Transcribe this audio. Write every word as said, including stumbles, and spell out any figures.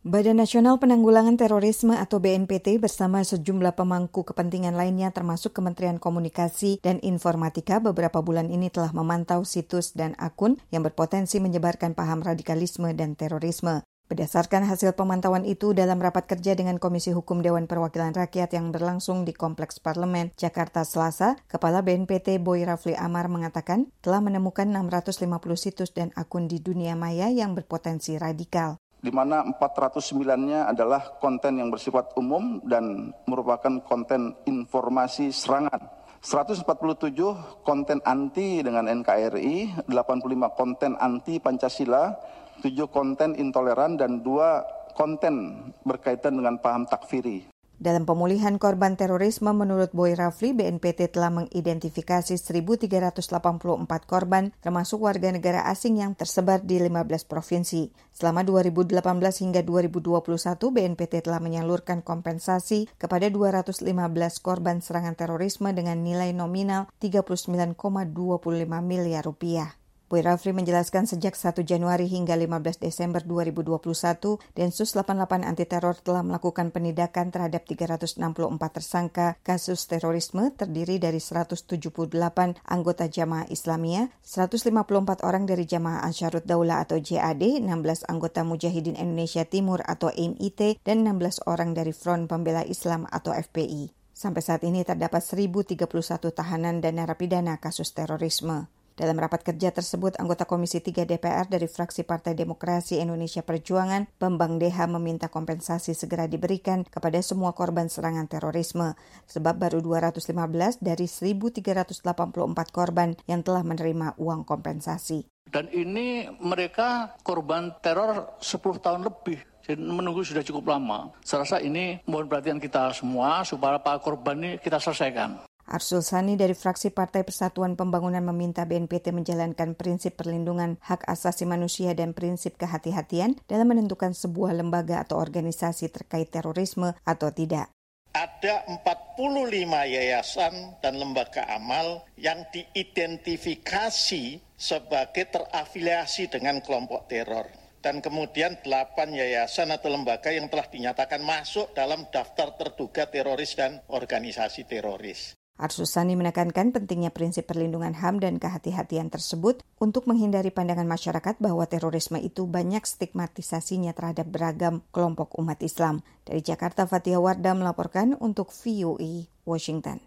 Badan Nasional Penanggulangan Terorisme atau B N P T bersama sejumlah pemangku kepentingan lainnya termasuk Kementerian Komunikasi dan Informatika beberapa bulan ini telah memantau situs dan akun yang berpotensi menyebarkan paham radikalisme dan terorisme. Berdasarkan hasil pemantauan itu dalam rapat kerja dengan Komisi Hukum Dewan Perwakilan Rakyat yang berlangsung di Kompleks Parlemen, Jakarta Selasa, Kepala B N P T Boy Rafli Amar mengatakan telah menemukan enam ratus lima puluh situs dan akun di dunia maya yang berpotensi radikal. Di mana empat ratus sembilan-nya adalah konten yang bersifat umum dan merupakan konten informasi serangan. seratus empat puluh tujuh konten anti dengan N K R I, delapan puluh lima konten anti Pancasila, tujuh konten intoleran, dan dua konten berkaitan dengan paham takfiri. Dalam pemulihan korban terorisme, menurut Boy Rafli, B N P T telah mengidentifikasi seribu tiga ratus delapan puluh empat korban, termasuk warga negara asing yang tersebar di lima belas provinsi. Selama dua ribu delapan belas hingga dua ribu dua puluh satu, B N P T telah menyalurkan kompensasi kepada dua ratus lima belas korban serangan terorisme dengan nilai nominal tiga puluh sembilan koma dua lima miliar rupiah. Boy Rafli menjelaskan sejak satu Januari hingga lima belas Desember dua ribu dua puluh satu, Densus delapan puluh delapan Anti Teror telah melakukan penindakan terhadap tiga ratus enam puluh empat tersangka kasus terorisme terdiri dari seratus tujuh puluh delapan anggota Jamaah Islamiyah, seratus lima puluh empat orang dari Jamaah Ansharut Daulah atau J A D, enam belas anggota Mujahidin Indonesia Timur atau M I T, dan enam belas orang dari Front Pembela Islam atau F P I. Sampai saat ini terdapat seribu tiga puluh satu tahanan dan narapidana kasus terorisme. Dalam rapat kerja tersebut, anggota Komisi tiga D P R dari fraksi Partai Demokrasi Indonesia Perjuangan, Bambang Deha, meminta kompensasi segera diberikan kepada semua korban serangan terorisme, sebab baru dua ratus lima belas dari seribu tiga ratus delapan puluh empat korban yang telah menerima uang kompensasi. Dan ini mereka korban teror sepuluh tahun lebih. Jadi menunggu sudah cukup lama. Saya rasa ini mohon perhatian kita semua supaya para korban ini kita selesaikan. Arsul Sani dari fraksi Partai Persatuan Pembangunan meminta B N P T menjalankan prinsip perlindungan hak asasi manusia dan prinsip kehati-hatian dalam menentukan sebuah lembaga atau organisasi terkait terorisme atau tidak. Ada empat puluh lima yayasan dan lembaga amal yang diidentifikasi sebagai terafiliasi dengan kelompok teror. Dan kemudian delapan yayasan atau lembaga yang telah dinyatakan masuk dalam daftar terduga teroris dan organisasi teroris. Arsul Sani menekankan pentingnya prinsip perlindungan H A M dan kehati-hatian tersebut untuk menghindari pandangan masyarakat bahwa terorisme itu banyak stigmatisasinya terhadap beragam kelompok umat Islam. Dari Jakarta, Fathia Wardah melaporkan untuk V O A Washington.